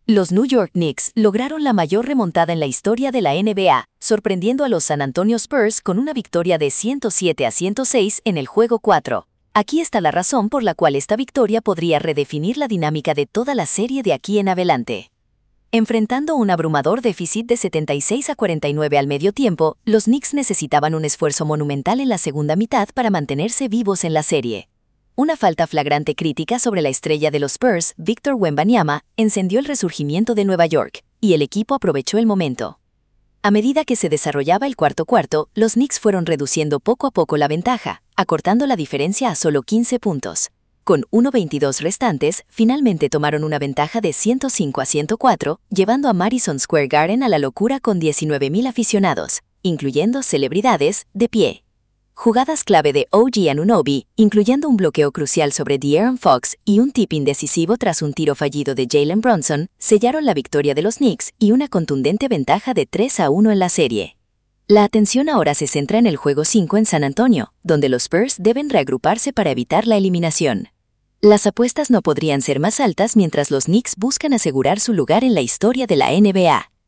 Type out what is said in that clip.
Los New York Knicks lograron la mayor remontada en la historia de la NBA, sorprendiendo a los San Antonio Spurs con una victoria de 107-106 en el Juego 4. Aquí está la razón por la cual esta victoria podría redefinir la dinámica de toda la serie de aquí en adelante. Enfrentando un abrumador déficit de 76-49 al medio tiempo, los Knicks necesitaban un esfuerzo monumental en la segunda mitad para mantenerse vivos en la serie. Una falta flagrante crítica sobre la estrella de los Spurs, Victor Wembanyama, encendió el resurgimiento de Nueva York, y el equipo aprovechó el momento. A medida que se desarrollaba el cuarto cuarto, los Knicks fueron reduciendo poco a poco la ventaja, acortando la diferencia a solo 15 puntos. Con 1:22 restantes, finalmente tomaron una ventaja de 105-104, llevando a Madison Square Garden a la locura con 19,000 aficionados, incluyendo celebridades, de pie. Jugadas clave de OG Anunoby, incluyendo un bloqueo crucial sobre De'Aaron Fox y un tip indecisivo tras un tiro fallido de Jalen Brunson, sellaron la victoria de los Knicks y una contundente ventaja de 3-1 en la serie. La atención ahora se centra en el Juego 5 en San Antonio, donde los Spurs deben reagruparse para evitar la eliminación. Las apuestas no podrían ser más altas mientras los Knicks buscan asegurar su lugar en la historia de la NBA.